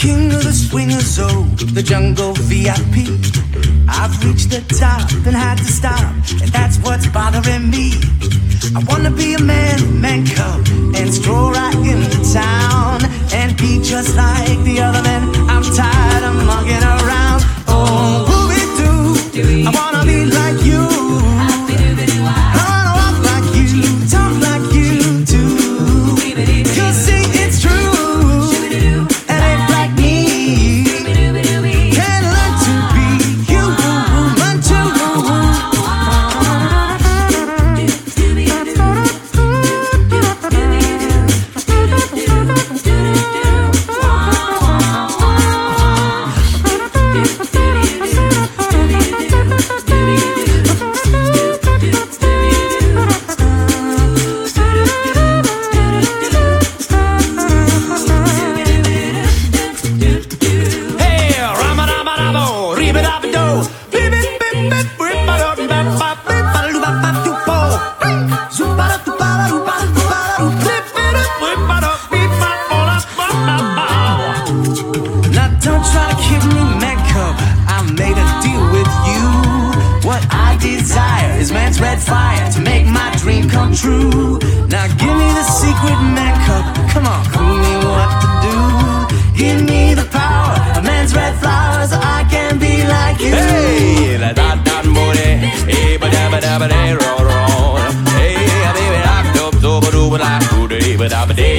King of the swingers, oh, the jungle VIP. I've reached the top and had to stop, and that's what's bothering me. I wanna be a man cub, and stroll right into town, and be just like the other men. I'm tired of mucking around. Oh, whoopie-doo, I wanna be like you. I wanna walk like you, talk like you do. You see, it's true. True. Now give me the secret man cup. Come on, cool me what to do. Give me the power of man's red flowers so I can be like you. Hey, la da da booty, hey ba da ba da ba da roll roll. Hey, baby, I go so ba do ba la do ba da ba da.